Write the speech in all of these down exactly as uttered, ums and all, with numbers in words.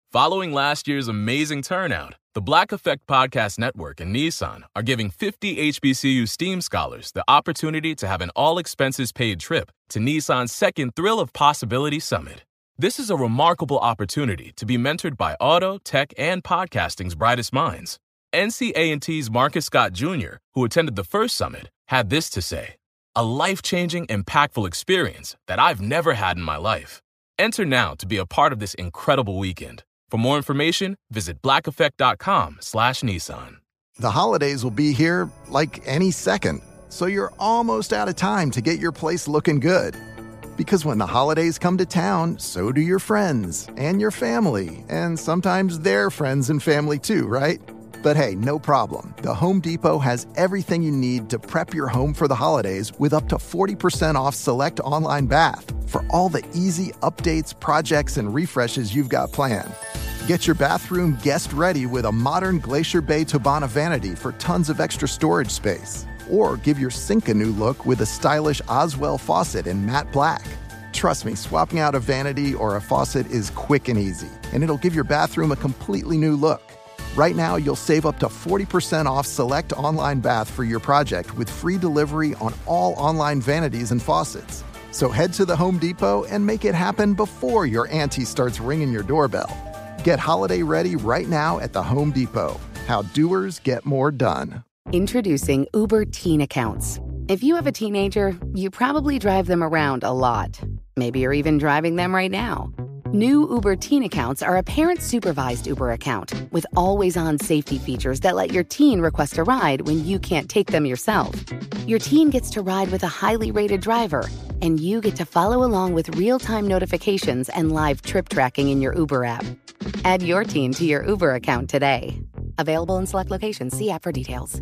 Following last year's amazing turnout, the Black Effect Podcast Network and Nissan are giving fifty H B C U STEAM scholars the opportunity to have an all-expenses-paid trip to Nissan's second Thrill of Possibility Summit. This is a remarkable opportunity to be mentored by auto, tech, and podcasting's brightest minds. N C A and T's Marcus Scott Junior, who attended the first summit, had this to say: "A life-changing, impactful experience that I've never had in my life." Enter now to be a part of this incredible weekend. For more information, visit blackeffect.com slash Nissan. The holidays will be here like any second, so you're almost out of time to get your place looking good. Because when the holidays come to town, so do your friends and your family, and sometimes their friends and family too, right? But hey, no problem. The Home Depot has everything you need to prep your home for the holidays with up to forty percent off select online bath for all the easy updates, projects, and refreshes you've got planned. Get your bathroom guest ready with a modern Glacier Bay Tobana vanity for tons of extra storage space. Or give your sink a new look with a stylish Oswell faucet in matte black. Trust me, swapping out a vanity or a faucet is quick and easy, and it'll give your bathroom a completely new look. Right now, you'll save up to forty percent off select online bath for your project with free delivery on all online vanities and faucets. So head to the Home Depot and make it happen before your auntie starts ringing your doorbell. Get holiday ready right now at the Home Depot. How doers get more done. Introducing Uber Teen Accounts. If you have a teenager, you probably drive them around a lot. Maybe you're even driving them right now. New Uber Teen Accounts are a parent-supervised Uber account with always-on safety features that let your teen request a ride when you can't take them yourself. Your teen gets to ride with a highly rated driver, and you get to follow along with real-time notifications and live trip tracking in your Uber app. Add your teen to your Uber account today. Available in select locations. See app for details.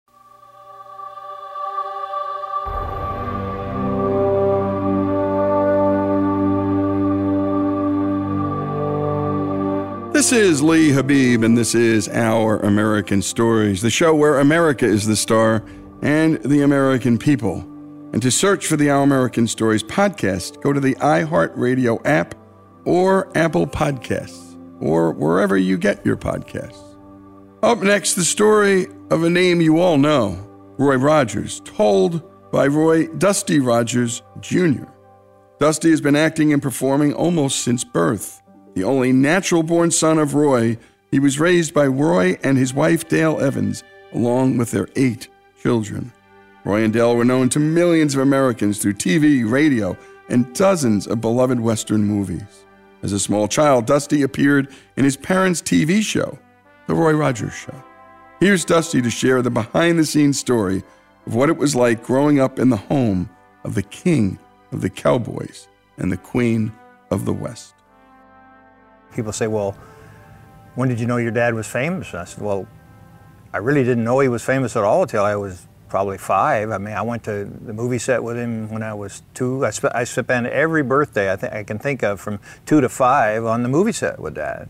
This is Lee Habib, and this is Our American Stories, the show where America is the star and the American people. And to search for the Our American Stories podcast, go to the iHeartRadio app or Apple Podcasts, or wherever you get your podcasts. Up next, the story of a name you all know, Roy Rogers, told by Roy Dusty Rogers, Junior Dusty has been acting and performing almost since birth. The only natural-born son of Roy, he was raised by Roy and his wife, Dale Evans, along with their eight children. Roy and Dale were known to millions of Americans through T V, radio, and dozens of beloved Western movies. As a small child, Dusty appeared in his parents' T V show, The Roy Rogers Show. Here's Dusty to share the behind-the-scenes story of what it was like growing up in the home of the king of the cowboys and the queen of the West. People say, well, when did you know your dad was famous? And I said, well, I really didn't know he was famous at all until I was probably five. I mean, I went to the movie set with him when I was two. I, sp- I spent every birthday I, th- I can think of from two to five on the movie set with Dad.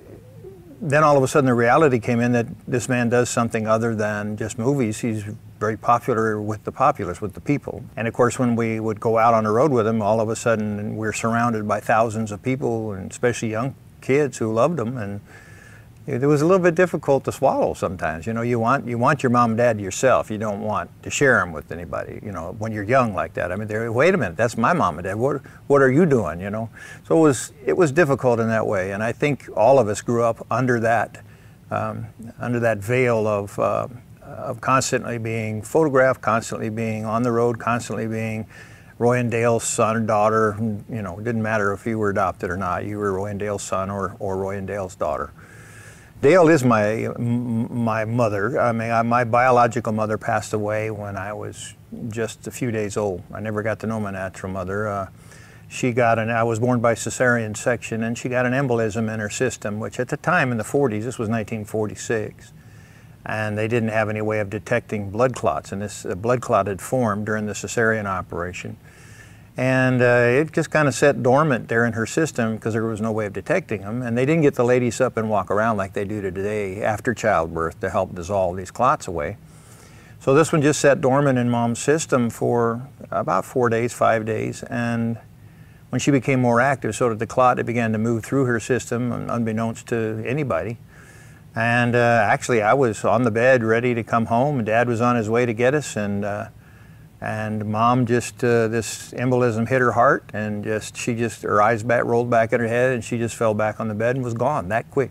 Then all of a sudden the reality came in that this man does something other than just movies. He's very popular with the populace, with the people. And of course, when we would go out on the road with him, all of a sudden we're surrounded by thousands of people, and especially young kids who loved him. And it was a little bit difficult to swallow sometimes. You know, you want you want your mom and dad to yourself. You don't want to share them with anybody, you know, when you're young like that. I mean, they're, wait a minute, that's my mom and dad. What what are you doing, you know? So it was it was difficult in that way. And I think all of us grew up under that um, under that veil of uh, of constantly being photographed, constantly being on the road, constantly being Roy and Dale's son or daughter. You know, it didn't matter if you were adopted or not. You were Roy and Dale's son or, or Roy and Dale's daughter. Dale is my my mother. I mean, I, my biological mother passed away when I was just a few days old. I never got to know my natural mother. Uh, she got an, I was born by cesarean section, and she got an embolism in her system, which at the time in the forties, this was nineteen forty-six, and they didn't have any way of detecting blood clots, and this uh, blood clot had formed during the cesarean operation. And uh, it just kind of sat dormant there in her system because there was no way of detecting them. And they didn't get the ladies up and walk around like they do today after childbirth to help dissolve these clots away. So this one just sat dormant in Mom's system for about four days, five days. And when she became more active, so did the clot. It began to move through her system, unbeknownst to anybody. And uh, actually, I was on the bed ready to come home, and Dad was on his way to get us, and uh, and Mom just, uh, this embolism hit her heart, and just she just, her eyes back, rolled back in her head, and she just fell back on the bed and was gone that quick.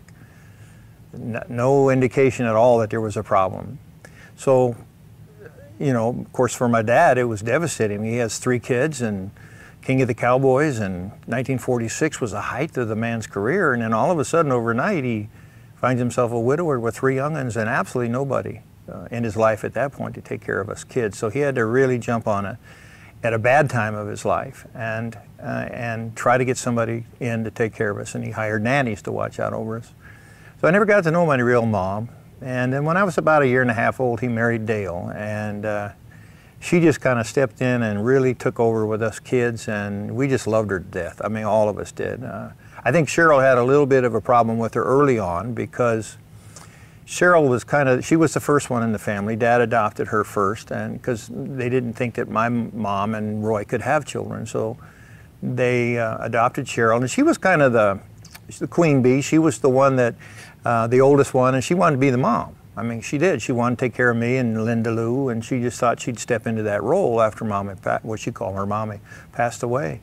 No indication at all that there was a problem. So, you know, of course, for my dad, it was devastating. He has three kids and King of the Cowboys, and nineteen forty-six was the height of the man's career, and then all of a sudden, overnight, he finds himself a widower with three young'uns and absolutely nobody uh, in his life at that point to take care of us kids. So he had to really jump on it at a bad time of his life and uh, and try to get somebody in to take care of us, and he hired nannies to watch out over us. So I never got to know my real mom. And then when I was about a year and a half old, he married Dale, and uh, she just kind of stepped in and really took over with us kids, and we just loved her to death. I mean, all of us did. Uh, I think Cheryl had a little bit of a problem with her early on because Cheryl was kind of, she was the first one in the family. Dad adopted her first, and because they didn't think that my mom and Roy could have children, so they uh, adopted Cheryl, and she was kind of the, the queen bee. She was the one that, uh, the oldest one, and she wanted to be the mom. I mean, she did. She wanted to take care of me and Linda Lou, and she just thought she'd step into that role after Mommy, what she called her mommy, passed away.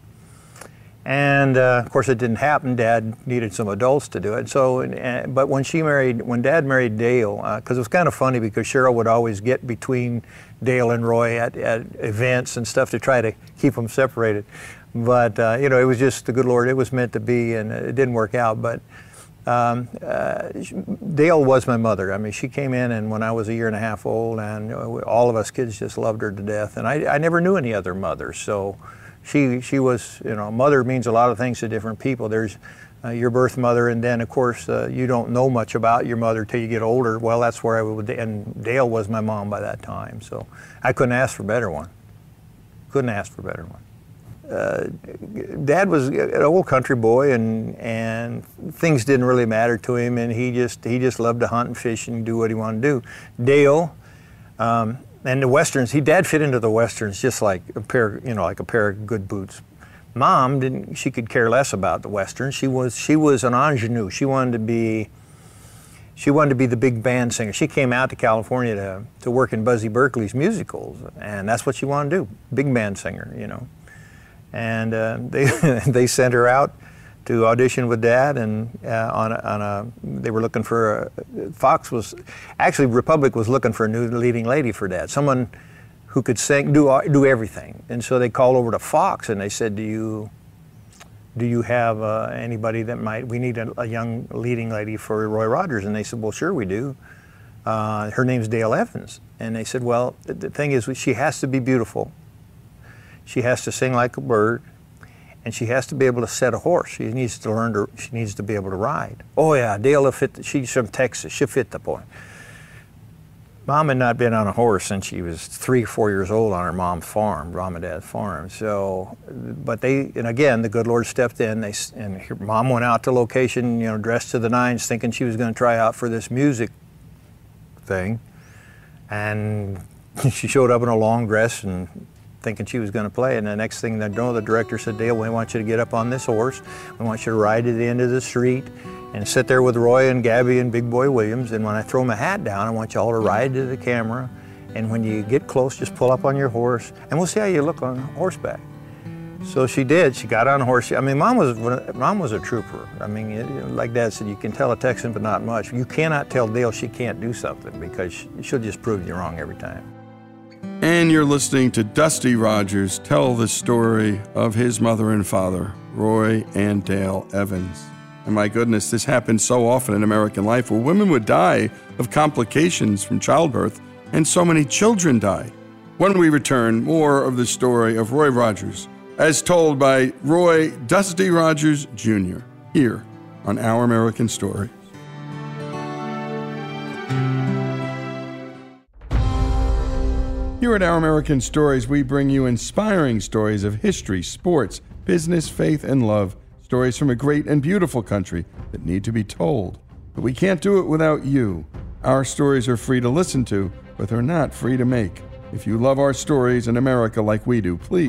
And uh, of course, it didn't happen. Dad needed some adults to do it. So, uh, but when she married, when Dad married Dale, because uh, it was kind of funny because Cheryl would always get between Dale and Roy at, at events and stuff to try to keep them separated. But uh, you know, it was just the good Lord. It was meant to be, and it didn't work out. But um, uh, Dale was my mother. I mean, she came in, and when I was a year and a half old, and all of us kids just loved her to death. And I, I never knew any other mothers, so. She she was, you know, mother means a lot of things to different people. There's uh, your birth mother, and then of course uh, you don't know much about your mother till you get older. Well, that's where I would, and Dale was my mom by that time, so I couldn't ask for a better one. Couldn't ask for a better one. Uh, Dad was an old country boy, and and things didn't really matter to him, and he just he just loved to hunt and fish and do what he wanted to do. Dale. Um, And the Westerns, he Dad fit into the Westerns just like a pair, you know, like a pair of good boots. Mom didn't, she could care less about the Westerns. She was, she was an ingenue. She wanted to be, she wanted to be the big band singer. She came out to California to, to work in Busby Berkeley's musicals, and that's what she wanted to do, big band singer, you know. And uh, they, they sent her out to audition with Dad, and uh, on, a, on a, they were looking for, a, Fox was, actually Republic was looking for a new leading lady for Dad, someone who could sing, do do everything. And so they called over to Fox, and they said, do you, do you have uh, anybody that might, we need a, a young leading lady for Roy Rogers. And they said, well, sure we do. Uh, her name's Dale Evans. And they said, well, the, the thing is, she has to be beautiful. She has to sing like a bird. And she has to be able to set a horse. She needs to learn to, she needs to be able to ride. Oh yeah, Dale will fit, the, she's from Texas, she'll fit the point. Mom had not been on a horse since she was three, four years old on her mom's farm, mom and dad's farm. So, but they, and again, the good Lord stepped in, they, and her Mom went out to location, you know, dressed to the nines, thinking she was gonna try out for this music thing. And she showed up in a long dress and thinking she was going to play, and the next thing they know, the director said, Dale, we want you to get up on this horse. We want you to ride to the end of the street and sit there with Roy and Gabby and Big Boy Williams, and when I throw my hat down, I want you all to ride to the camera, and when you get close, just pull up on your horse, and we'll see how you look on horseback. So she did. She got on a horse. I mean, Mom was Mom was a trooper. I mean, it, like Dad said, you can tell a Texan, but not much. You cannot tell Dale she can't do something, because she'll just prove you wrong every time. And you're listening to Dusty Rogers tell the story of his mother and father, Roy and Dale Evans. And my goodness, this happens so often in American life, where women would die of complications from childbirth, and so many children die. When we return, more of the story of Roy Rogers, as told by Roy Dusty Rogers, Junior, here on Our American Stories. Here at Our American Stories, we bring you inspiring stories of history, sports, business, faith, and love. Stories from a great and beautiful country that need to be told. But we can't do it without you. Our stories are free to listen to, but they're not free to make. If you love our stories in America like we do, please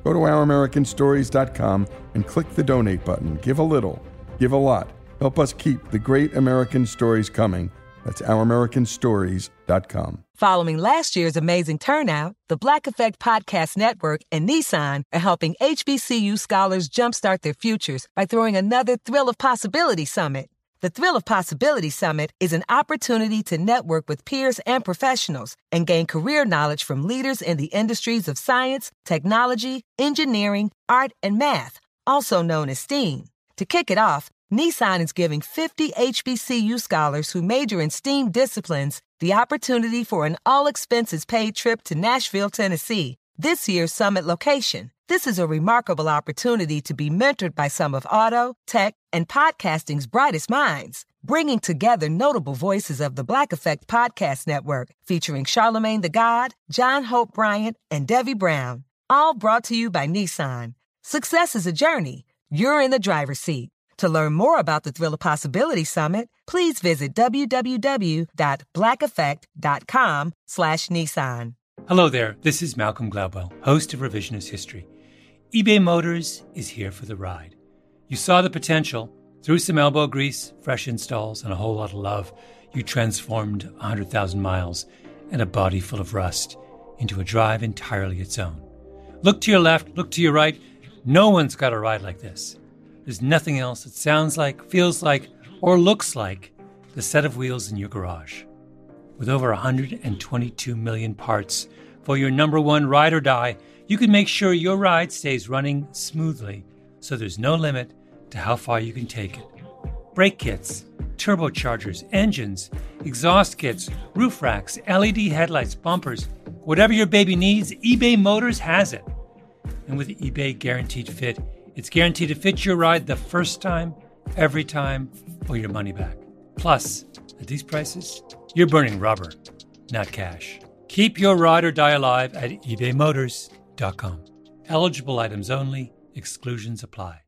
Go to our american stories dot com and click the donate button. Give a little, give a lot. Help us keep the great American stories coming. That's our american stories dot com. Following last year's amazing turnout, the Black Effect Podcast Network and Nissan are helping H B C U scholars jumpstart their futures by throwing another Thrill of Possibility Summit. The Thrill of Possibility Summit is an opportunity to network with peers and professionals and gain career knowledge from leaders in the industries of science, technology, engineering, art, and math, also known as STEAM. To kick it off, Nissan is giving fifty H B C U scholars who major in STEAM disciplines the opportunity for an all-expenses-paid trip to Nashville, Tennessee, this year's summit location. This is a remarkable opportunity to be mentored by some of auto, tech, and podcasting's brightest minds, bringing together notable voices of the Black Effect Podcast Network, featuring Charlemagne the God, John Hope Bryant, and Debbie Brown, all brought to you by Nissan. Success is a journey. You're in the driver's seat. To learn more about the Thrill of Possibility Summit, please visit w w w dot black effect dot com slash Nissan. Hello there, this is Malcolm Gladwell, host of Revisionist History. eBay Motors is here for the ride. You saw the potential. Through some elbow grease, fresh installs, and a whole lot of love, you transformed one hundred thousand miles and a body full of rust into a drive entirely its own. Look to your left, look to your right. No one's got a ride like this. There's nothing else that sounds like, feels like, or looks like the set of wheels in your garage. With over one hundred twenty-two million parts for your number one ride or die, you can make sure your ride stays running smoothly, so there's no limit to how far you can take it. Brake kits, turbochargers, engines, exhaust kits, roof racks, L E D headlights, bumpers, whatever your baby needs, eBay Motors has it. And with eBay Guaranteed Fit, it's guaranteed to fit your ride the first time, every time, or your money back. Plus, at these prices, you're burning rubber, not cash. Keep your ride or die alive at ebay motors dot com. Eligible items only. Exclusions apply.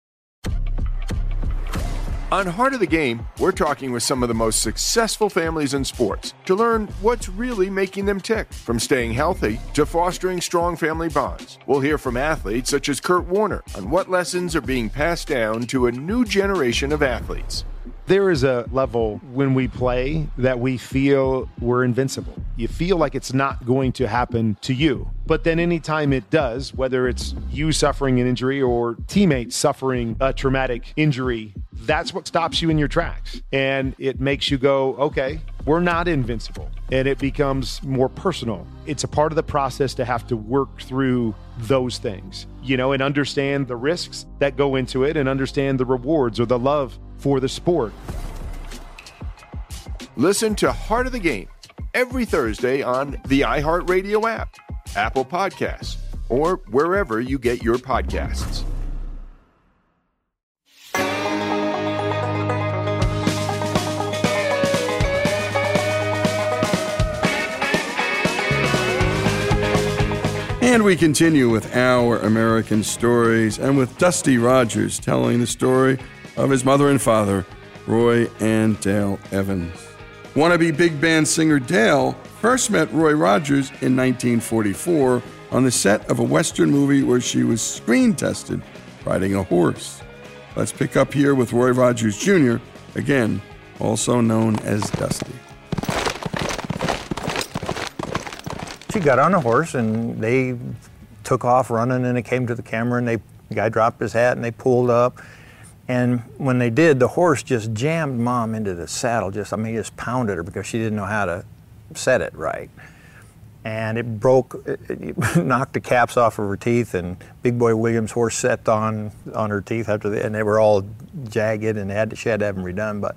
On Heart of the Game, we're talking with some of the most successful families in sports to learn what's really making them tick, from staying healthy to fostering strong family bonds. We'll hear from athletes such as Kurt Warner on what lessons are being passed down to a new generation of athletes. There is a level when we play that we feel we're invincible. You feel like it's not going to happen to you. But then anytime it does, whether it's you suffering an injury or teammates suffering a traumatic injury, that's what stops you in your tracks. And it makes you go, okay, we're not invincible. And it becomes more personal. It's a part of the process to have to work through those things, you know, and understand the risks that go into it and understand the rewards or the love for the sport. Listen to Heart of the Game every Thursday on the iHeartRadio app, Apple Podcasts, or wherever you get your podcasts. And we continue with Our American Stories and with Dusty Rogers telling the story of his mother and father, Roy and Dale Evans. Wannabe big band singer Dale first met Roy Rogers in nineteen forty-four on the set of a Western movie where she was screen tested riding a horse. Let's pick up here with Roy Rogers Junior, again, also known as Dusty. She got on a horse and they took off running, and it came to the camera, and they, the guy dropped his hat and they pulled up. And when they did, the horse just jammed Mom into the saddle. Just, I mean, he just pounded her because she didn't know how to set it right. And it broke, it, it knocked the caps off of her teeth, and Big Boy Williams' horse set on on her teeth after the, and they were all jagged, and they had to, she had to have them redone. But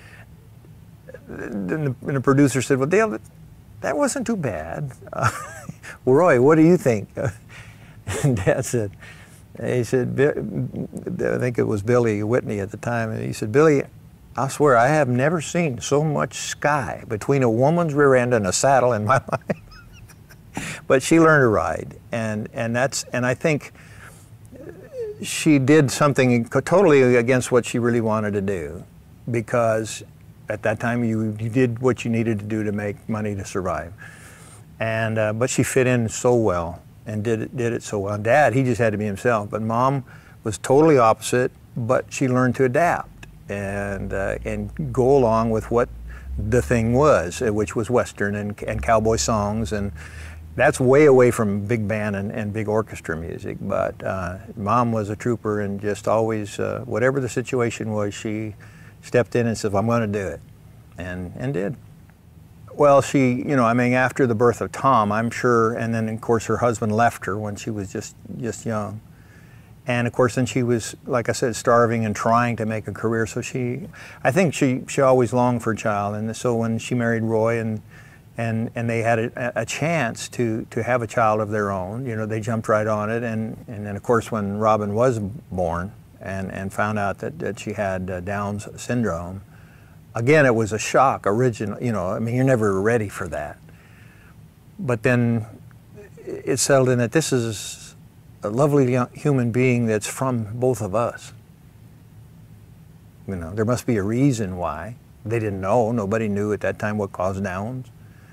then the, and the producer said, "Well, Dale, that wasn't too bad." Uh, well, Roy, what do you think? And Dad said, he said, I think it was Billy Whitney at the time, and he said, "Billy, I swear I have never seen so much sky between a woman's rear end and a saddle in my life." But she learned to ride, and and that's and I think she did something totally against what she really wanted to do, because at that time you, you did what you needed to do to make money to survive, and uh, but she fit in so well. and did it, did it so well. Dad, he just had to be himself, but Mom was totally opposite, but she learned to adapt and uh, and go along with what the thing was, which was Western and, and cowboy songs, and that's way away from big band and, and big orchestra music. But uh, Mom was a trooper and just always, uh, whatever the situation was, she stepped in and said, I'm going to do it, and and did. Well, she, you know, I mean, after the birth of Tom, I'm sure, and then of course her husband left her when she was just just young. And of course, then she was, like I said, starving and trying to make a career. So she, I think she, she always longed for a child. And so when she married Roy and and and they had a, a chance to to have a child of their own, you know, they jumped right on it. And and then of course when Robin was born and and found out that that she had uh, Down's syndrome, again it was a shock. Original, you know, I mean, you're never ready for that. But then it settled in that this is a lovely young human being that's from both of us. You know, there must be a reason why. They didn't know. Nobody knew at that time what caused Downs.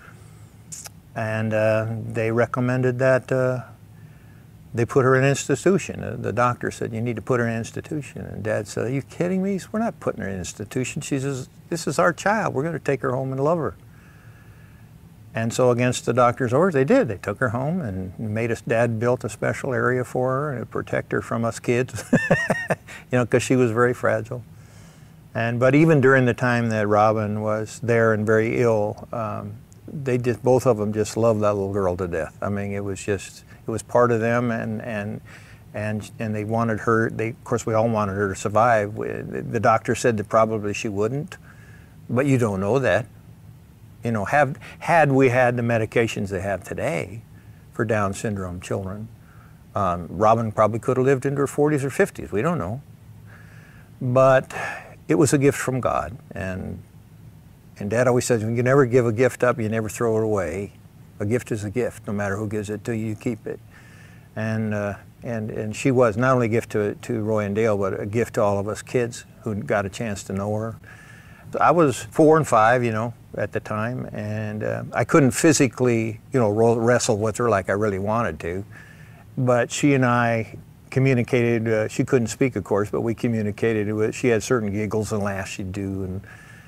And uh, they recommended that uh, they put her in an institution. Uh, the doctor said, you need to put her in an institution. And Dad said, are you kidding me? We're not putting her in an institution. She says, this is our child. We're going to take her home and love her. And so against the doctor's orders, they did. They took her home and made us, Dad built a special area for her to protect her from us kids, you know, because she was very fragile. And but even during the time that Robin was there and very ill, um, they just, both of them just loved that little girl to death. I mean, it was just, it was part of them, and and and and they wanted her. They, of course, we all wanted her to survive. The doctor said that probably she wouldn't, but you don't know that. You know, have, had we had the medications they have today for Down syndrome children, um, Robin probably could have lived into her forties or fifties. We don't know. But it was a gift from God. And, and Dad always says, you never give a gift up, you never throw it away. A gift is a gift. No matter who gives it to you, you keep it. And, uh, and, and she was not only a gift to, to Roy and Dale, but a gift to all of us kids who got a chance to know her. I was four and five, you know, at the time, and uh, I couldn't physically, you know, roll, wrestle with her like I really wanted to, but she and I communicated. Uh, she couldn't speak, of course, but we communicated. With, she had certain giggles and laughs she'd do, and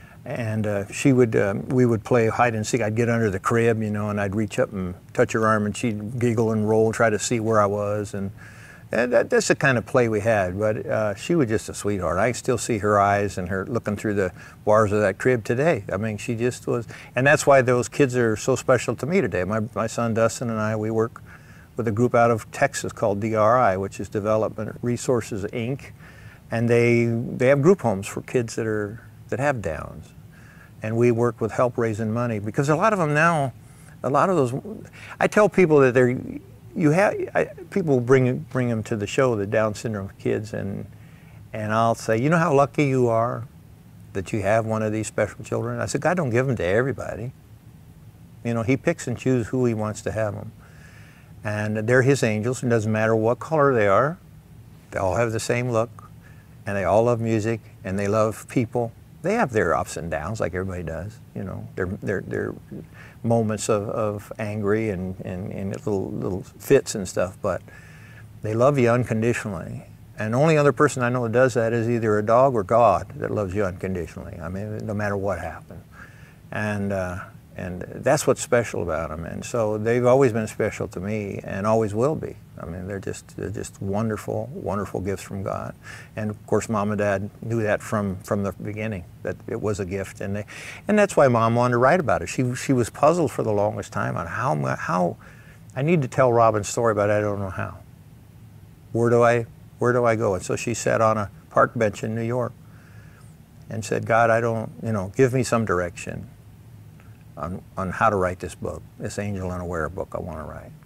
and uh, she would, um, we would play hide and seek. I'd get under the crib, you know, and I'd reach up and touch her arm, and she'd giggle and roll, try to see where I was, and. And that, that's the kind of play we had, but uh, she was just a sweetheart. I still see her eyes and her looking through the bars of that crib today. I mean, she just was, and that's why those kids are so special to me today. My, my son Dustin and I, we work with a group out of Texas called D R I, which is Development Resources, Incorporated, and they they have group homes for kids that are that have Downs, and we work with help raising money because a lot of them now, a lot of those, I tell people that they're. You have I, people bring bring them to the show, the Down syndrome kids, and and I'll say, you know how lucky you are that you have one of these special children. I said, God don't give them to everybody. You know, He picks and chooses who He wants to have them, and they're His angels. It doesn't matter what color they are. They all have the same look, and they all love music, and they love people. They have their ups and downs like everybody does. You know, they're they're they're. moments of, of angry and, and, and little little fits and stuff, but they love you unconditionally. And the only other person I know that does that is either a dog or God that loves you unconditionally. I mean, no matter what happens. And uh, and that's what's special about them. And so they've always been special to me and always will be. I mean, they're just they're just wonderful, wonderful gifts from God. And of course, Mom and Dad knew that from, from the beginning, that it was a gift. And they, and that's why Mom wanted to write about it. She she was puzzled for the longest time on how how I need to tell Robin's story, but I don't know how. Where do I where do I go? And so she sat on a park bench in New York and said, God, I don't, you know, give me some direction on on how to write this book, this Angel Unaware book I want to write.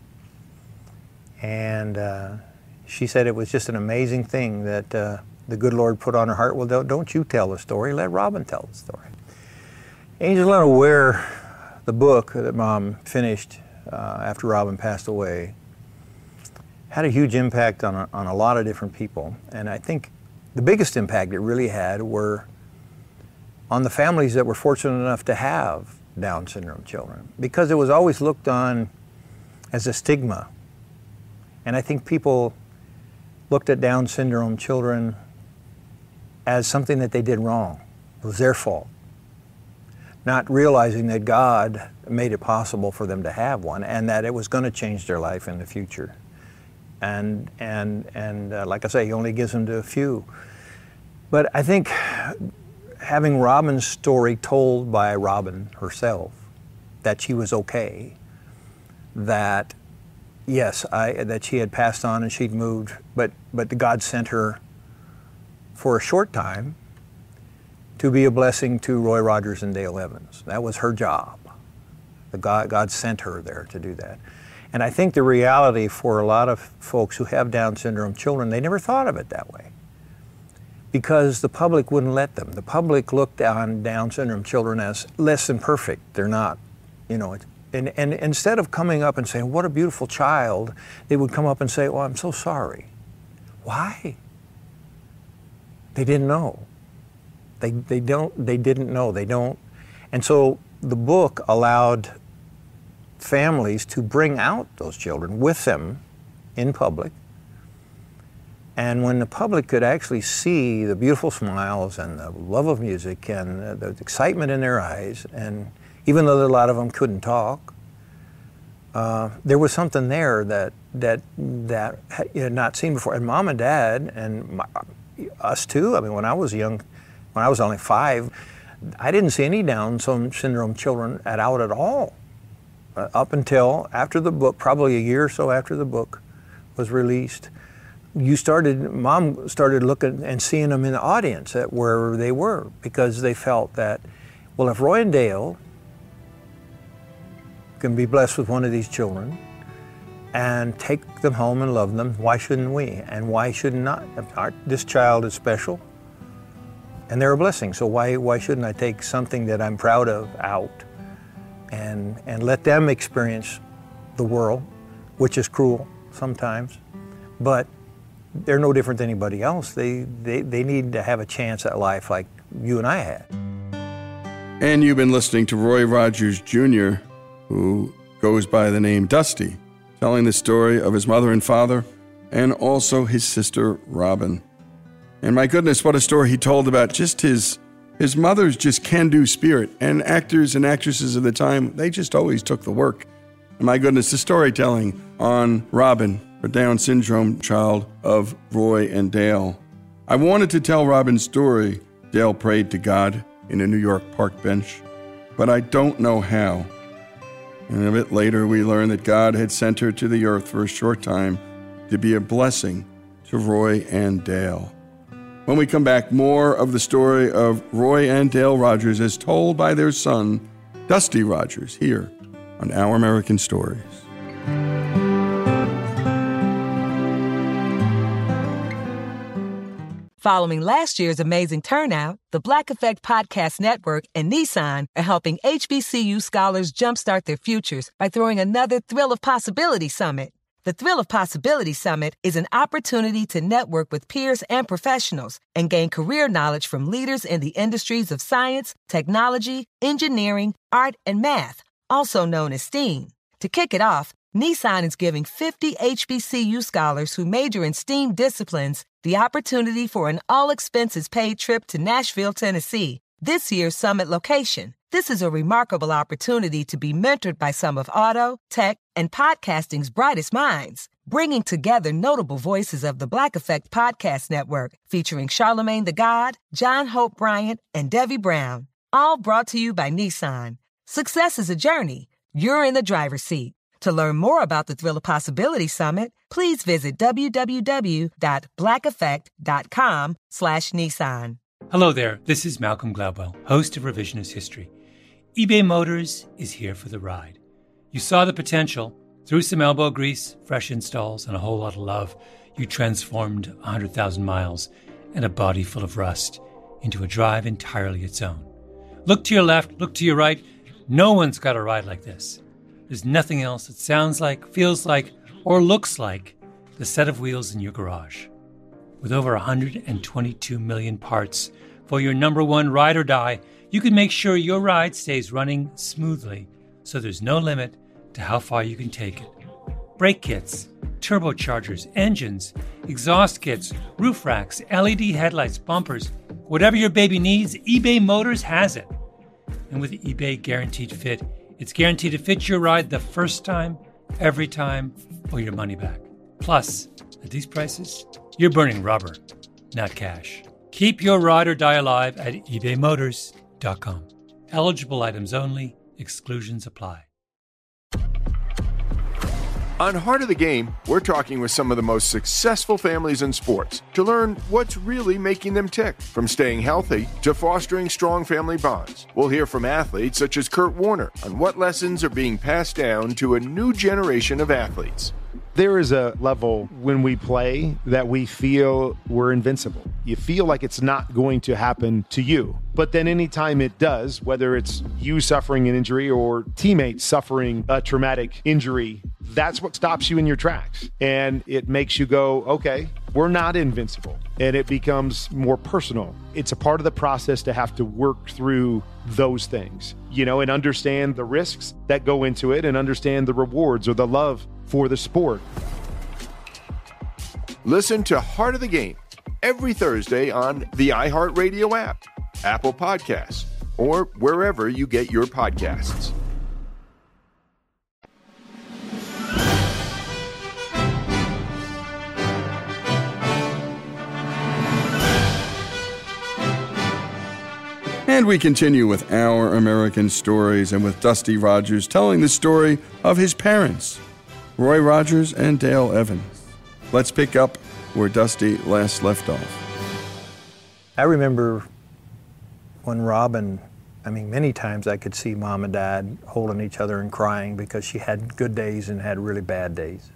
And uh, she said it was just an amazing thing that uh, the good Lord put on her heart. Well, don't, don't you tell the story, let Robin tell the story. Angel Unaware, the book that Mom finished uh, after Robin passed away, had a huge impact on a, on a lot of different people. And I think the biggest impact it really had were on the families that were fortunate enough to have Down syndrome children, because it was always looked on as a stigma. And I think people looked at Down syndrome children as something that they did wrong. It was their fault. Not realizing that God made it possible for them to have one and that it was going to change their life in the future. And, and, and uh, like I say, he only gives them to a few. But I think having Robin's story told by Robin herself, that she was okay, that yes, I, that she had passed on and she'd moved, but, but God sent her for a short time to be a blessing to Roy Rogers and Dale Evans. That was her job. The God, God sent her there to do that. And I think the reality for a lot of folks who have Down syndrome children, they never thought of it that way because the public wouldn't let them. The public looked on Down syndrome children as less than perfect. They're not, you know. And, and instead of coming up and saying, what a beautiful child, they would come up and say, oh, I'm so sorry. Why? They didn't know. They, they, don't, they didn't know. They don't. And so the book allowed families to bring out those children with them in public. And when the public could actually see the beautiful smiles and the love of music and the excitement in their eyes, and even though a lot of them couldn't talk, uh, there was something there that that that you had not seen before. And mom and dad and my, us too. I mean, when I was young, when I was only five, I didn't see any Down syndrome children at out at all. Uh, up until after the book, probably a year or so after the book was released, you started, mom started looking and seeing them in the audience at where they were, because they felt that, well, if Roy and Dale can be blessed with one of these children and take them home and love them, why shouldn't we? And why should not? Our, this child is special and they're a blessing, so why, why shouldn't I take something that I'm proud of out and, and let them experience the world, which is cruel sometimes, but they're no different than anybody else. They, they, they need to have a chance at life like you and I had. And you've been listening to Roy Rogers Junior, who goes by the name Dusty, telling the story of his mother and father and also his sister Robin. And my goodness, what a story he told about just his his mother's just can-do spirit. And actors and actresses of the time, they just always took the work. And my goodness, the storytelling on Robin, a Down syndrome child of Roy and Dale. I wanted to tell Robin's story. Dale prayed to God in a New York park bench, but I don't know how. And a bit later, we learned that God had sent her to the earth for a short time to be a blessing to Roy and Dale. When we come back, more of the story of Roy and Dale Rogers as told by their son, Dusty Rogers, here on Our American Stories. Following last year's amazing turnout, the Black Effect Podcast Network and Nissan are helping H B C U scholars jumpstart their futures by throwing another Thrill of Possibility Summit. The Thrill of Possibility Summit is an opportunity to network with peers and professionals and gain career knowledge from leaders in the industries of science, technology, engineering, art, and math, also known as STEAM. To kick it off, Nissan is giving fifty H B C U scholars who major in STEAM disciplines the opportunity for an all-expenses-paid trip to Nashville, Tennessee, this year's summit location. This is a remarkable opportunity to be mentored by some of auto, tech, and podcasting's brightest minds, bringing together notable voices of the Black Effect Podcast Network, featuring Charlemagne the God, John Hope Bryant, and Debbie Brown. All brought to you by Nissan. Success is a journey. You're in the driver's seat. To learn more about the Thrill of Possibility Summit, please visit www.blackeffect.com slash Nissan. Hello there, this is Malcolm Gladwell, host of Revisionist History. eBay Motors is here for the ride. You saw the potential. Through some elbow grease, fresh installs, and a whole lot of love, you transformed one hundred thousand miles and a body full of rust into a drive entirely its own. Look to your left, look to your right. No one's got a ride like this. There's nothing else that sounds like, feels like, or looks like the set of wheels in your garage. With over one hundred twenty-two million parts for your number one ride or die, you can make sure your ride stays running smoothly, so there's no limit to how far you can take it. brake kits, turbochargers, engines, exhaust kits, roof racks, L E D headlights, bumpers. Whatever your baby needs, eBay Motors has it. And with eBay Guaranteed Fit, it's guaranteed to fit your ride the first time, every time, or your money back. Plus, at these prices, you're burning rubber, not cash. Keep your ride or die alive at ebay motors dot com. Eligible items only. Exclusions apply. On Heart of the Game, we're talking with some of the most successful families in sports to learn what's really making them tick, from staying healthy to fostering strong family bonds. We'll hear from athletes such as Kurt Warner on what lessons are being passed down to a new generation of athletes. There is a level when we play that we feel we're invincible. You feel like it's not going to happen to you. But then anytime it does, whether it's you suffering an injury or teammates suffering a traumatic injury, that's what stops you in your tracks. And it makes you go, okay, we're not invincible. And it becomes more personal. It's a part of the process to have to work through those things, you know, and understand the risks that go into it and understand the rewards or the love for the sport. Listen to Heart of the Game every Thursday on the iHeartRadio app, Apple Podcasts, or wherever you get your podcasts. And we continue with Our American Stories and with Dusty Rogers telling the story of his parents, Roy Rogers and Dale Evans. Let's pick up where Dusty last left off. I remember when Robin, I mean, many times I could see Mom and Dad holding each other and crying because she had good days and had really bad days.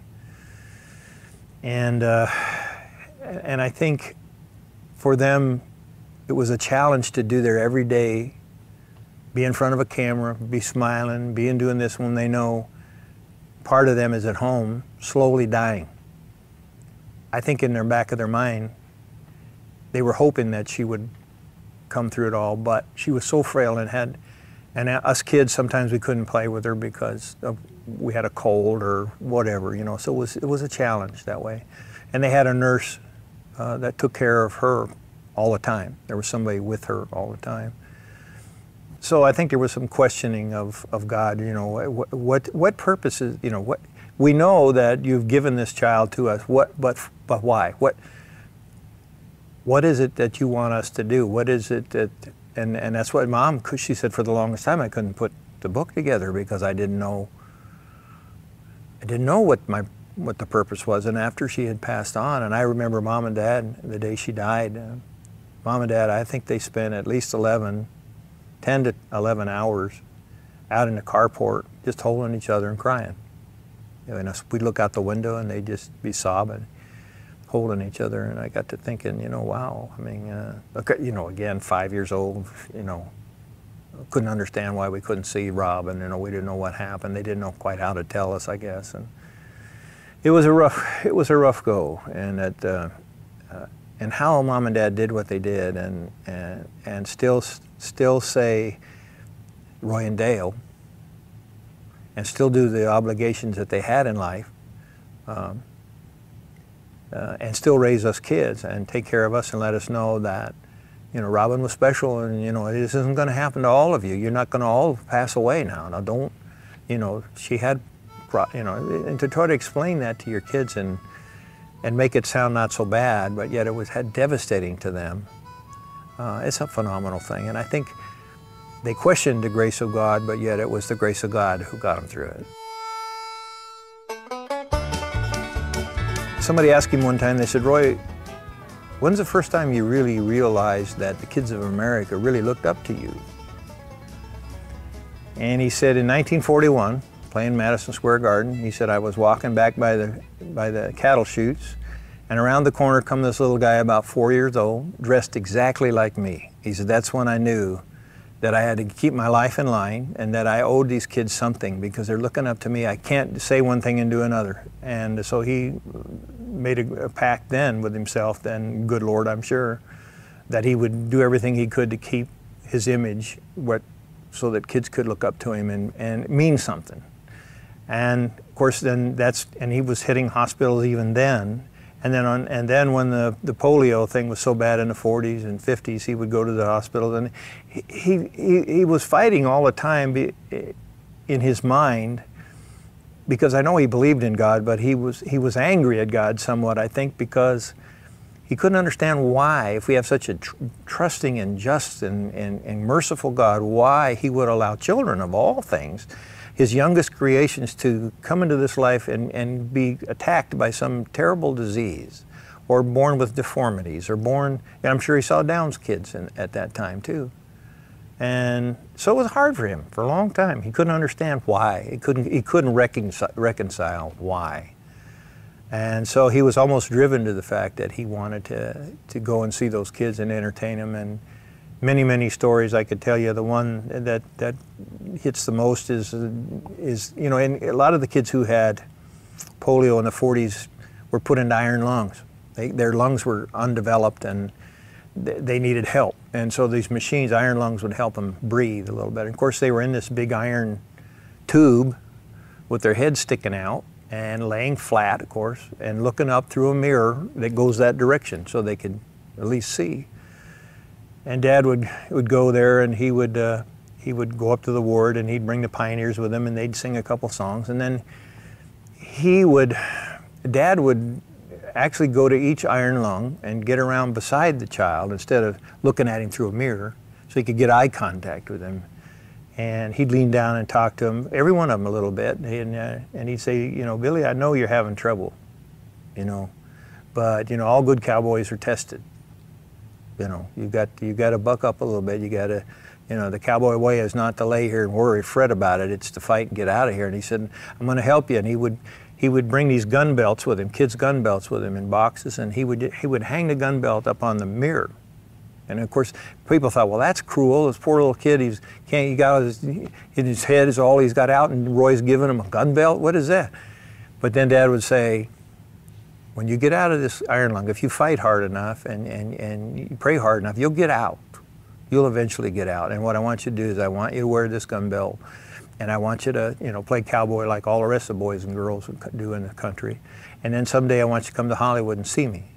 And, uh, and I think for them, it was a challenge to do their every day, be in front of a camera, be smiling, be in doing this when they know part of them is at home, slowly dying. I think in their back of their mind, they were hoping that she would come through it all, but she was so frail and had, and us kids, sometimes we couldn't play with her because of, we had a cold or whatever, you know, so it was, it was a challenge that way. And they had a nurse uh, that took care of her all the time. There was somebody with her all the time. So I think there was some questioning of, of God, you know, what, what, what purposes, you know, what, we know that you've given this child to us, what, but, but why? What, what is it that you want us to do? What is it that, and, and that's what Mom, she said for the longest time I couldn't put the book together because I didn't know, I didn't know what my, what the purpose was. And after she had passed on, and I remember Mom and Dad, the day she died, uh, Mom and Dad, I think they spent at least eleven, ten to eleven hours out in the carport just holding each other and crying. You know, and us, we'd look out the window and they'd just be sobbing, holding each other. And I got to thinking, you know, wow. I mean, uh, you know, again, five years old, you know, couldn't understand why we couldn't see Robin. You know, we didn't know what happened. They didn't know quite how to tell us, I guess. And it was a rough, it was a rough go. And it, uh, uh, and how Mom and Dad did what they did, and and and still still say Roy and Dale, and still do the obligations that they had in life, um, uh, and still raise us kids and take care of us and let us know that, you know, Robin was special, and you know this isn't going to happen to all of you. You're not going to all pass away now. Now don't, you know, she had, you know, and to try to explain that to your kids and. and make it sound not so bad, but yet it was had devastating to them. Uh, it's a phenomenal thing, and I think they questioned the grace of God, but yet it was the grace of God who got them through it. Somebody asked him one time, they said, Roy, when's the first time you really realized that the kids of America really looked up to you? And he said in nineteen forty-one, playing Madison Square Garden. He said, I was walking back by the by the cattle chutes, and around the corner come this little guy about four years old, dressed exactly like me. He said, that's when I knew that I had to keep my life in line and that I owed these kids something because they're looking up to me. I can't say one thing and do another. And so he made a, a pact then with himself, then, good Lord, I'm sure, that he would do everything he could to keep his image what, so that kids could look up to him and, and mean something. And of course, then that's and he was hitting hospitals even then. And then on and then when the, the polio thing was so bad in the forties and fifties, he would go to the hospital, and he he he, he was fighting all the time be, in his mind, because I know he believed in God, but he was he was angry at God somewhat, I think, because he couldn't understand why, if we have such a tr- trusting and just and, and, and merciful God, why he would allow children of all things, his youngest creations, to come into this life and, and be attacked by some terrible disease, or born with deformities, or born, and I'm sure he saw Down's kids in, at that time too. And so it was hard for him for a long time. He couldn't understand why. He couldn't, he couldn't reconcile, reconcile why. And so he was almost driven to the fact that he wanted to, to go and see those kids and entertain them. And many, many stories I could tell you. The one that, that hits the most is, is, you know, and a lot of the kids who had polio in the forties were put into iron lungs. They, their lungs were undeveloped and th- they needed help. And so these machines, iron lungs, would help them breathe a little better. And of course, they were in this big iron tube with their heads sticking out and laying flat, of course, and looking up through a mirror that goes that direction so they could at least see. And Dad would would go there, and he would uh, he would go up to the ward, and he'd bring the pioneers with him, and they'd sing a couple songs, and then he would, Dad would actually go to each iron lung and get around beside the child instead of looking at him through a mirror, so he could get eye contact with him. And he'd lean down and talk to him, every one of them a little bit, and uh, and he'd say, you know, Billy, I know you're having trouble, you know, but you know, all good cowboys are tested. You know, you got you got to buck up a little bit. You got to, you know, the cowboy way is not to lay here and worry, fret about it. It's to fight and get out of here. And he said, I'm going to help you. And he would he would bring these gun belts with him, kids' gun belts with him in boxes, and he would he would hang the gun belt up on the mirror. And of course, people thought, well, that's cruel. This poor little kid, he's can't he got his in his head is all he's got out, and Roy's giving him a gun belt. What is that? But then Dad would say, when you get out of this iron lung, if you fight hard enough and, and, and you pray hard enough, you'll get out. You'll eventually get out. And what I want you to do is I want you to wear this gun belt, and I want you to, you know, play cowboy like all the rest of the boys and girls do in the country. And then someday I want you to come to Hollywood and see me.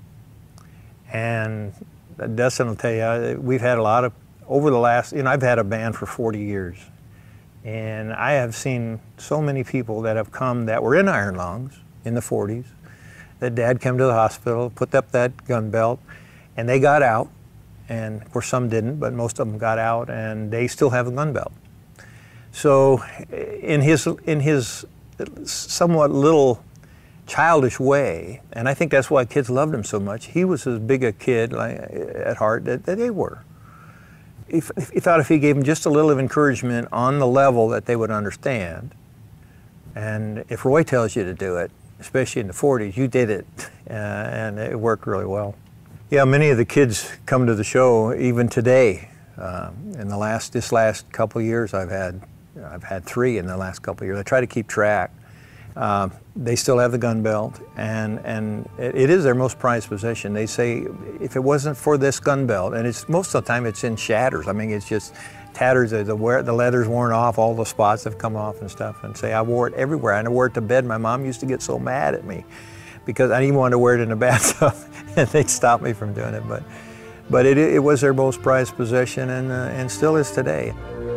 And Dustin will tell you, we've had a lot of, over the last, you know, I've had a band for forty years. And I have seen so many people that have come that were in iron lungs in the forties, that Dad came to the hospital, put up that gun belt, and they got out. And of course some didn't, but most of them got out, and they still have a gun belt. So in his, in his somewhat little childish way, and I think that's why kids loved him so much, he was as big a kid like, at heart that, that they were. He, he thought if he gave them just a little of encouragement on the level that they would understand, and if Roy tells you to do it, especially in the forties, you did it, uh, and it worked really well. Yeah, many of the kids come to the show even today. Uh, in the last, this last couple of years, I've had, I've had three in the last couple of years. I try to keep track. Uh, they still have the gun belt, and, and it, it is their most prized possession. They say, if it wasn't for this gun belt, and it's most of the time it's in shatters. I mean, it's just tatters, the, wear, the leather's worn off, all the spots have come off and stuff, and say, I wore it everywhere. I wore it to bed. My mom used to get so mad at me because I didn't want to wear it in the bathtub, and they'd stop me from doing it. But, but it, it was their most prized possession, and, uh, and still is today.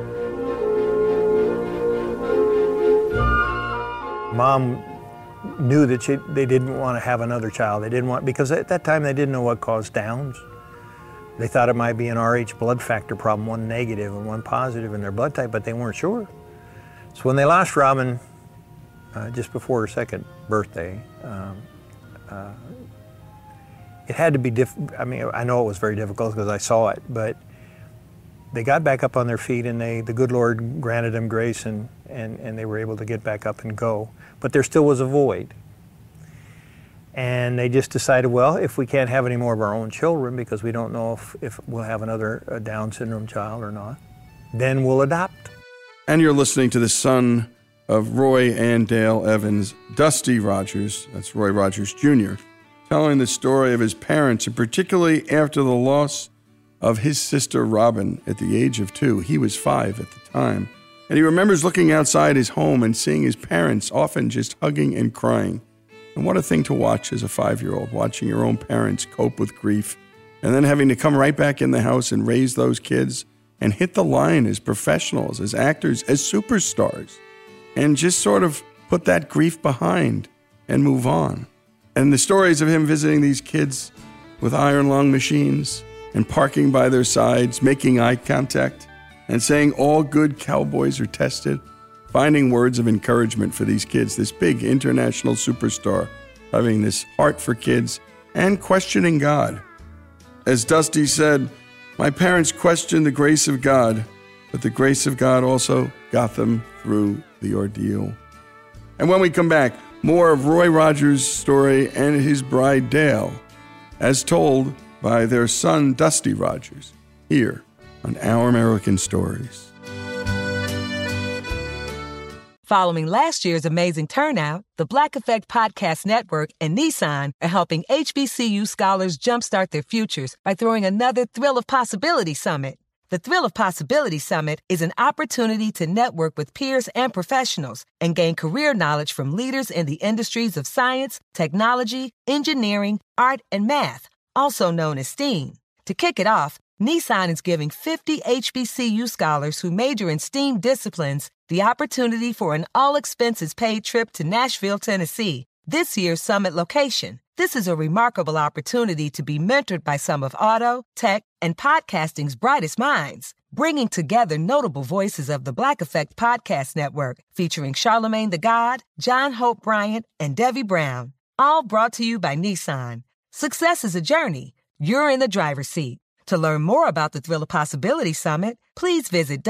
Mom knew that she, they didn't want to have another child. They didn't want, because at that time they didn't know what caused Downs. They thought it might be an R H blood factor problem, one negative and one positive in their blood type, but they weren't sure. So when they lost Robin, uh, just before her second birthday, um, uh, it had to be diff, I mean, I know it was very difficult because I saw it, but they got back up on their feet, and they, the good Lord granted them grace, and, and, and they were able to get back up and go. But there still was a void. And they just decided, well, if we can't have any more of our own children because we don't know if, if we'll have another uh, Down syndrome child or not, then we'll adopt. And you're listening to the son of Roy and Dale Evans, Dusty Rogers, that's Roy Rogers Junior, telling the story of his parents, and particularly after the loss of his sister Robin at the age of two. He was five at the time. And he remembers looking outside his home and seeing his parents often just hugging and crying. And what a thing to watch as a five-year-old, watching your own parents cope with grief and then having to come right back in the house and raise those kids and hit the line as professionals, as actors, as superstars, and just sort of put that grief behind and move on. And the stories of him visiting these kids with iron lung machines and parking by their sides, making eye contact, and saying all good cowboys are tested, finding words of encouragement for these kids, this big international superstar, having this heart for kids, and questioning God. As Dusty said, my parents questioned the grace of God, but the grace of God also got them through the ordeal. And when we come back, more of Roy Rogers' story and his bride Dale, as told by their son Dusty Rogers, here on Our American Stories. Following last year's amazing turnout, the Black Effect Podcast Network and Nissan are helping H B C U scholars jumpstart their futures by throwing another Thrill of Possibility Summit. The Thrill of Possibility Summit is an opportunity to network with peers and professionals and gain career knowledge from leaders in the industries of science, technology, engineering, art, and math, also known as STEAM. To kick it off, Nissan is giving fifty H B C U scholars who major in STEAM disciplines the opportunity for an all-expenses-paid trip to Nashville, Tennessee, this year's summit location. This is a remarkable opportunity to be mentored by some of auto, tech, and podcasting's brightest minds, bringing together notable voices of the Black Effect Podcast Network, featuring Charlemagne the God, John Hope Bryant, and Debbie Brown, all brought to you by Nissan. Success is a journey. You're in the driver's seat. To learn more about the Thrill of Possibility Summit, please visit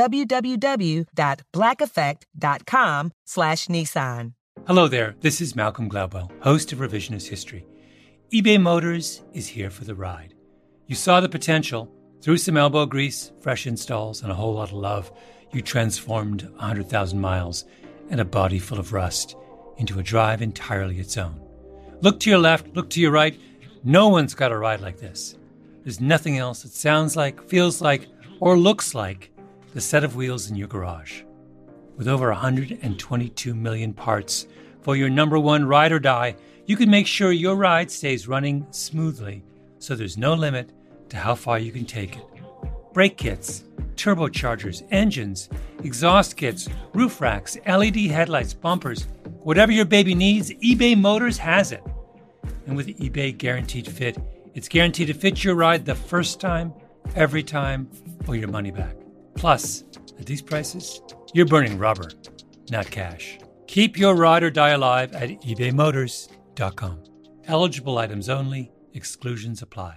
www.blackeffect.com slash Nissan. Hello there, this is Malcolm Gladwell, host of Revisionist History. eBay Motors is here for the ride. You saw the potential. Through some elbow grease, fresh installs, and a whole lot of love, you transformed one hundred thousand miles and a body full of rust into a drive entirely its own. Look to your left, look to your right. No one's got a ride like this. There's nothing else that sounds like, feels like, or looks like the set of wheels in your garage. With over one hundred twenty-two million parts for your number one ride or die, you can make sure your ride stays running smoothly, so there's no limit to how far you can take it. Brake kits, turbochargers, engines, exhaust kits, roof racks, L E D headlights, bumpers, whatever your baby needs, eBay Motors has it. And with eBay Guaranteed Fit, it's guaranteed to fit your ride the first time, every time, or your money back. Plus, at these prices, you're burning rubber, not cash. Keep your ride or die alive at ebay motors dot com. Eligible items only. Exclusions apply.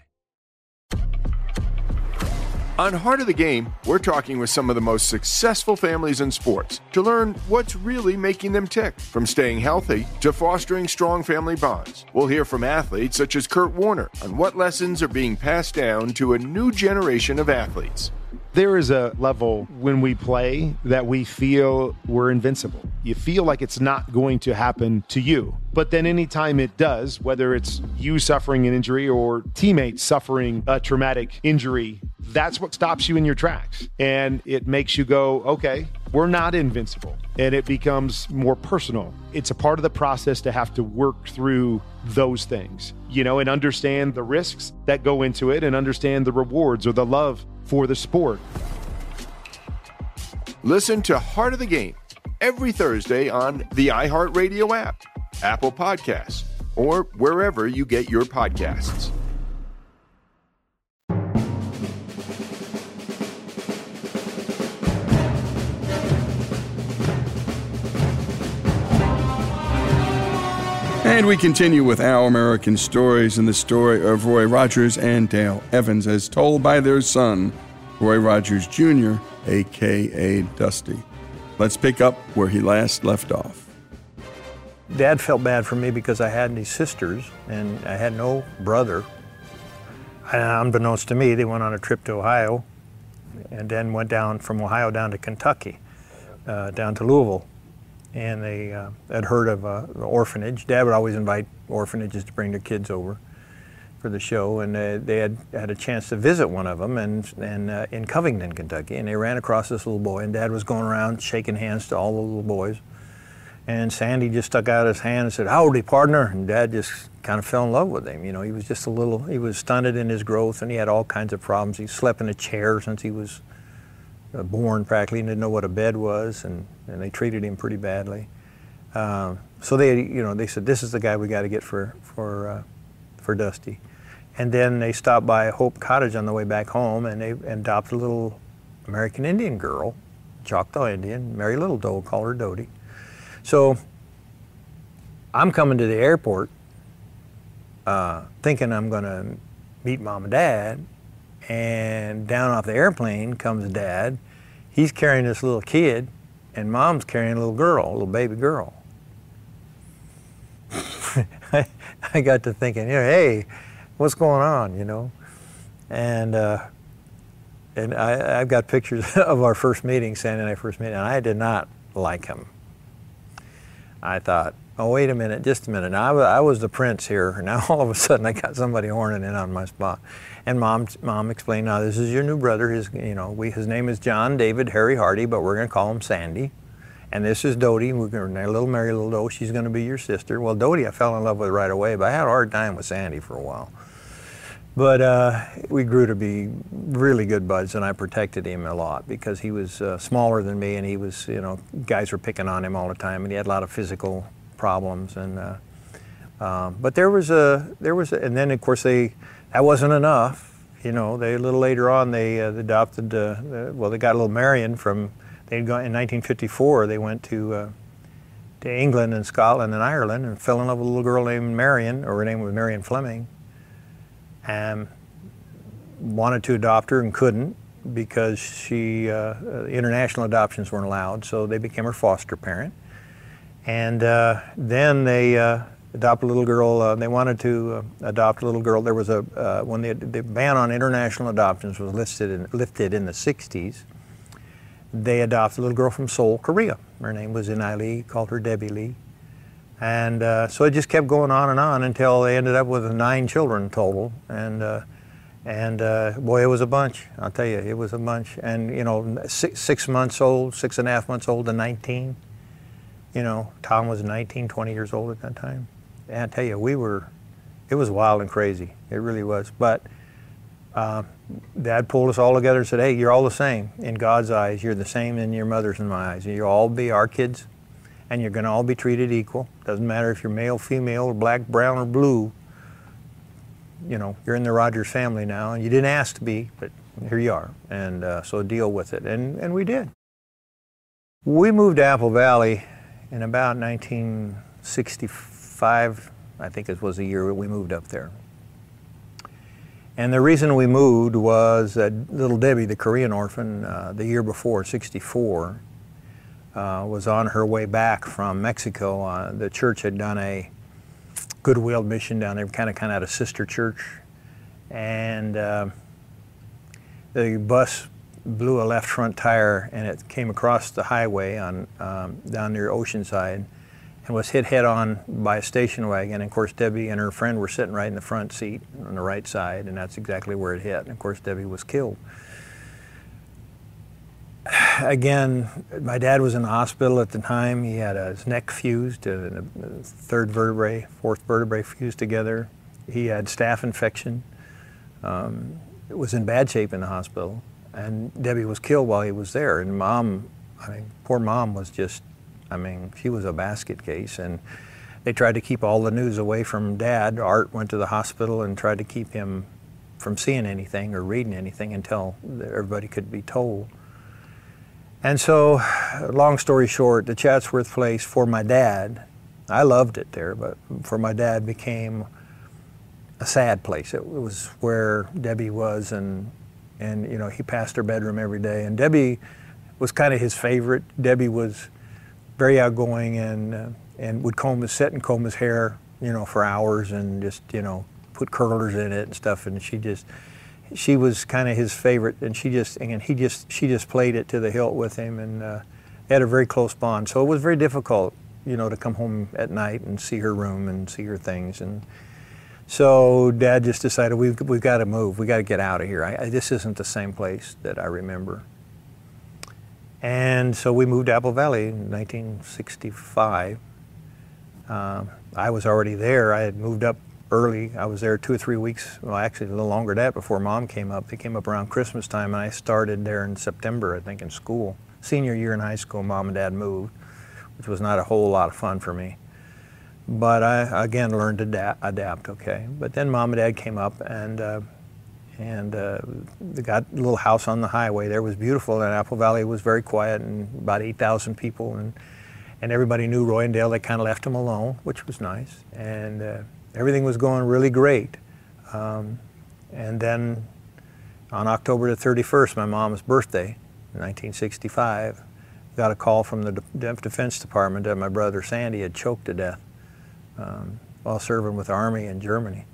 On Heart of the Game, we're talking with some of the most successful families in sports to learn what's really making them tick, from staying healthy to fostering strong family bonds. We'll hear from athletes such as Kurt Warner on what lessons are being passed down to a new generation of athletes. There is a level when we play that we feel we're invincible. You feel like it's not going to happen to you. But then anytime it does, whether it's you suffering an injury or teammates suffering a traumatic injury, that's what stops you in your tracks. And it makes you go, okay, we're not invincible. And it becomes more personal. It's a part of the process to have to work through those things, you know, and understand the risks that go into it and understand the rewards or the love for the sport. Listen to Heart of the Game every Thursday on the iHeartRadio app, Apple Podcasts, or wherever you get your podcasts. And we continue with Our American Stories and the story of Roy Rogers and Dale Evans as told by their son, Roy Rogers Junior, a k a. Dusty. Let's pick up where he last left off. Dad felt bad for me because I had these sisters and I had no brother. And unbeknownst to me, they went on a trip to Ohio and then went down from Ohio down to Kentucky, uh, down to Louisville. And they uh, had heard of uh, the orphanage. Dad would always invite orphanages to bring their kids over. for the show, and uh, they had had a chance to visit one of them, and and uh, in Covington, Kentucky, and they ran across this little boy, and Dad was going around shaking hands to all the little boys, and Sandy just stuck out his hand and said, "Howdy, partner," and Dad just kind of fell in love with him. You know, he was just a little, he was stunted in his growth, and he had all kinds of problems. He slept in a chair since he was uh, born, practically, and didn't know what a bed was, and, and they treated him pretty badly. Um, so they, you know, they said, "This is the guy we got to get for for uh, for Dusty." And then they stopped by Hope Cottage on the way back home, and they adopted a little American Indian girl, Choctaw Indian, Mary Little Doe, call her Dodie. So I'm coming to the airport uh, thinking I'm going to meet Mom and Dad, and down off the airplane comes Dad. He's carrying this little kid, and Mom's carrying a little girl, a little baby girl. I, I got to thinking, you know, hey, what's going on, you know? And uh, and I, I've got pictures of our first meeting, Sandy and I first meeting, and I did not like him. I thought, oh, wait a minute, just a minute. Now, I, w I was the prince here. Now all of a sudden I got somebody horning in on my spot. And Mom, Mom explained, now this is your new brother. His, you know, we, his name is John David Harry Hardy, but we're going to call him Sandy. And this is Dodie. We're going to little Mary Little Doe. She's going to be your sister. Well, Dodie I fell in love with right away, but I had a hard time with Sandy for a while. But uh, we grew to be really good buds, and I protected him a lot because he was uh, smaller than me, and he was, you know, guys were picking on him all the time, and he had a lot of physical problems. And uh, um, but there was a there was, a, and then of course they that wasn't enough, you know. They a little later on they uh, adopted, uh, uh, well, they got a little Marion from. They'd gone in nineteen fifty-four. They went to uh, to England and Scotland and Ireland and fell in love with a little girl named Marion, or her name was Marion Fleming. And wanted to adopt her and couldn't because she uh, international adoptions weren't allowed, so they became her foster parent. And uh, then they uh, adopted a little girl. Uh, they wanted to uh, adopt a little girl. There was a uh, when the, the ban on international adoptions was listed in, lifted in the sixties. They adopted a little girl from Seoul, Korea. Her name was Inai Lee, called her Debbie Lee. And uh, so it just kept going on and on until they ended up with nine children total. And uh, and uh, boy, it was a bunch. I'll tell you, it was a bunch. And you know, six, six months old, six and a half months old to nineteen. You know, Tom was nineteen, twenty years old at that time. And I tell you, we were, it was wild and crazy. It really was. But uh, Dad pulled us all together and said, "Hey, you're all the same in God's eyes. You're the same in your mother's and my eyes. You'll all be our kids. And you're going to all be treated equal. Doesn't matter if you're male, female, or black, brown, or blue. You know, you're in the Rogers family now, and you didn't ask to be, but here you are. And uh, so deal with it." And, and we did. We moved to Apple Valley in about nineteen sixty-five, I think it was the year we moved up there. And the reason we moved was that little Debbie, the Korean orphan, uh, the year before, sixty-four, Uh, was on her way back from Mexico. Uh, the church had done a goodwill mission down there, kind of kind of had a sister church, and uh, the bus blew a left front tire, and it came across the highway on um, down near Oceanside, and was hit head on by a station wagon. And of course, Debbie and her friend were sitting right in the front seat on the right side, and that's exactly where it hit. And of course, Debbie was killed. Again, my dad was in the hospital at the time. He had his neck fused, uh, the third vertebrae, fourth vertebrae fused together. He had staph infection. Um, it was in bad shape in the hospital. And Debbie was killed while he was there. And Mom, I mean, poor Mom was just, I mean, she was a basket case. And they tried to keep all the news away from Dad. Art went to the hospital and tried to keep him from seeing anything or reading anything until everybody could be told. And so, long story short, the Chatsworth place for my dad, I loved it there, but for my dad became a sad place. It was where Debbie was, and and you know, he passed her bedroom every day. And Debbie was kind of his favorite. Debbie was very outgoing and uh, and would comb his sit and comb his hair, you know, for hours, and just, you know, put curlers in it and stuff. And she just. She was kind of his favorite, and she just and he just she just played it to the hilt with him, and uh, they had a very close bond. So it was very difficult, you know, to come home at night and see her room and see her things. And So Dad just decided we've, we've got to move. We've got to get out of here. I, I, this isn't the same place that I remember. And so we moved to Apple Valley in nineteen sixty-five. Um, I was already there. I had moved up early. I was there two or three weeks, well, actually a little longer than that, before Mom came up. They came up around Christmas time, and I started there in September, I think, in school. Senior year in high school, Mom and Dad moved, which was not a whole lot of fun for me. But I, again, learned to adapt, adapt okay. But then Mom and Dad came up, and uh, and uh, they got a little house on the highway there. It was beautiful, and Apple Valley was very quiet, and about eight thousand people, and and everybody knew Roy and Dale. They kind of left them alone, which was nice, and uh, everything was going really great. Um, and then on October the thirty-first, my mom's birthday, nineteen sixty-five, got a call from the De- Defense Department that my brother Sandy had choked to death um, while serving with the Army in Germany.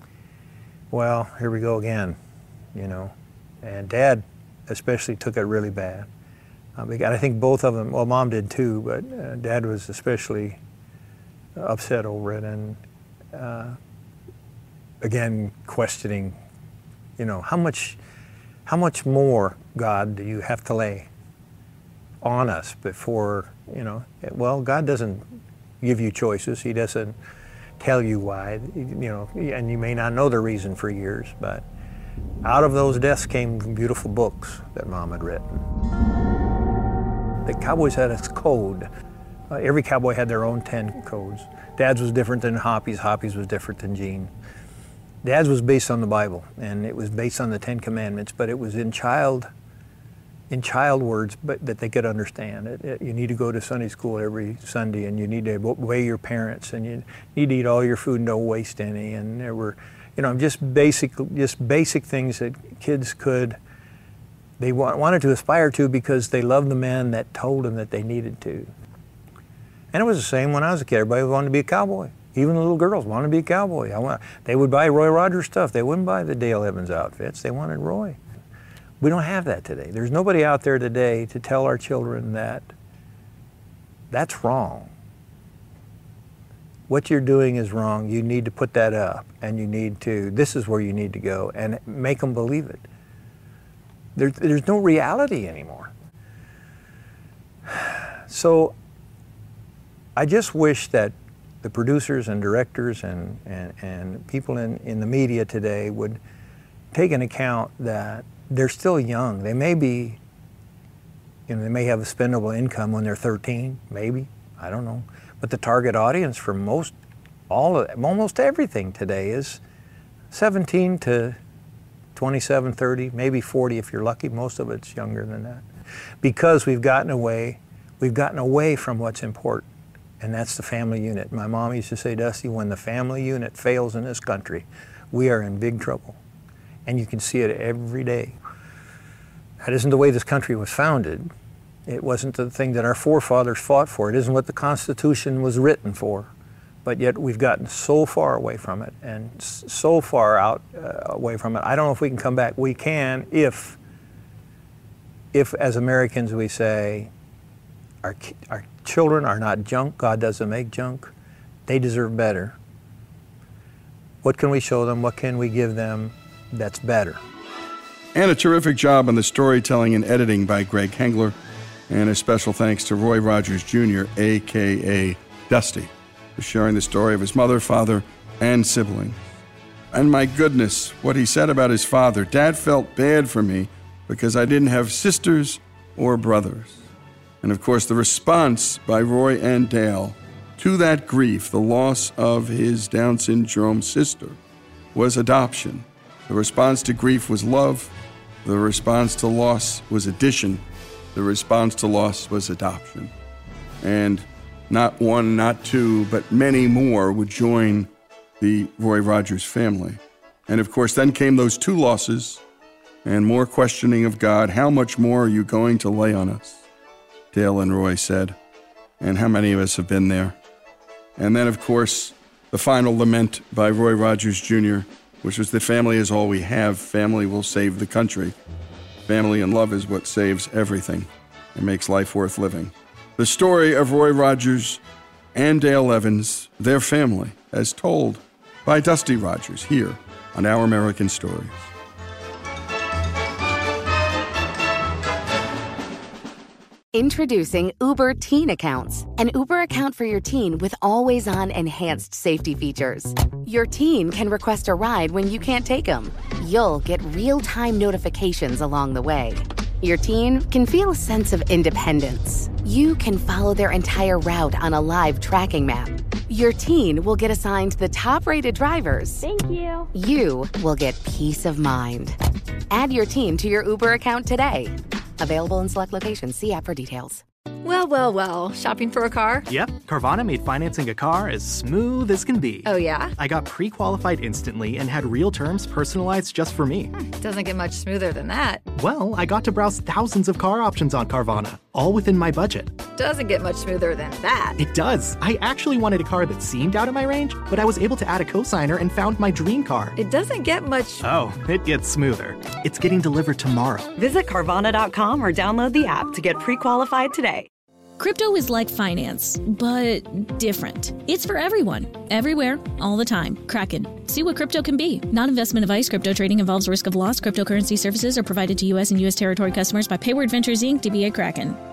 Well, here we go again, you know. And Dad especially took it really bad. Um, I think both of them, well, Mom did too, but uh, Dad was especially upset over it, and uh, again, questioning, you know, how much, how much more, God, do you have to lay on us before, you know, well, God doesn't give you choices. He doesn't tell you why, you know, and you may not know the reason for years, but out of those deaths came beautiful books that Mom had written. The Cowboys had a code. Uh, every cowboy had their own ten codes. Dad's was different than Hoppy's, Hoppy's was different than Gene. Dad's was based on the Bible, and it was based on the Ten Commandments, but it was in child in child words, but that they could understand. It, it, you need to go to Sunday school every Sunday, and you need to obey your parents, and you need to eat all your food and don't waste any. And there were, you know, just basic, just basic things that kids could, they wa- wanted to aspire to because they loved the man that told them that they needed to. And it was the same when I was a kid. Everybody wanted to be a cowboy. Even the little girls wanted to be a cowboy. I want, they would buy Roy Rogers stuff. They wouldn't buy the Dale Evans outfits. They wanted Roy. We don't have that today. There's nobody out there today to tell our children that that's wrong. What you're doing is wrong. You need to put that up, and you need to, this is where you need to go, and make them believe it. There, there's no reality anymore. So I just wish that the producers and directors and, and, and people in, in the media today would take into account that they're still young. They may be, you know, they may have a spendable income when they're thirteen, maybe, I don't know. But the target audience for most, all of, almost everything today is seventeen to twenty-seven, thirty, maybe forty if you're lucky. Most of it's younger than that. Because we've gotten away, we've gotten away from what's important, and that's the family unit. My mom used to say, Dusty, when the family unit fails in this country, we are in big trouble. And you can see it every day. That isn't the way this country was founded. It wasn't the thing that our forefathers fought for. It isn't what the Constitution was written for. But yet we've gotten so far away from it, and so far out uh, away from it. I don't know if we can come back. We can if, if as Americans we say, our, our children are not junk. God doesn't make junk. They deserve better. What can we show them? What can we give them that's better? And a terrific job on the storytelling and editing by Greg Hengler. And a special thanks to Roy Rogers Junior, a k a. Dusty, for sharing the story of his mother, father, and siblings. And my goodness, what he said about his father. Dad felt bad for me because I didn't have sisters or brothers. And of course, the response by Roy and Dale to that grief, the loss of his Down syndrome sister, was adoption. The response to grief was love. The response to loss was addition. The response to loss was adoption. And not one, not two, but many more would join the Roy Rogers family. And of course, then came those two losses and more questioning of God. How much more are you going to lay on us? Dale and Roy said. And how many of us have been there? And then, of course, the final lament by Roy Rogers Junior, which was the family is all we have. Family will save the country. Family and love is what saves everything and makes life worth living. The story of Roy Rogers and Dale Evans, their family, as told by Dusty Rogers here on Our American Stories. Introducing Uber Teen Accounts, an Uber account for your teen with always-on enhanced safety features. Your teen can request a ride when you can't take them. You'll get real-time notifications along the way. Your teen can feel a sense of independence. You can follow their entire route on a live tracking map. Your teen will get assigned the top-rated drivers. Thank you. You will get peace of mind. Add your teen to your Uber account today. Available in select locations. See app for details. Well, well, well. Shopping for a car? Yep. Carvana made financing a car as smooth as can be. Oh, yeah? I got pre-qualified instantly and had real terms personalized just for me. Hmm, doesn't get much smoother than that. Well, I got to browse thousands of car options on Carvana, all within my budget. Doesn't get much smoother than that. It does. I actually wanted a car that seemed out of my range, but I was able to add a cosigner and found my dream car. It doesn't get much... Oh, it gets smoother. It's getting delivered tomorrow. Visit Carvana dot com or download the app to get pre-qualified today. Crypto is like finance, but different. It's for everyone, everywhere, all the time. Kraken. See what crypto can be. Non-investment advice. Crypto trading involves risk of loss. Cryptocurrency services are provided to U S and U S territory customers by Payward Ventures, Incorporated, D B A Kraken.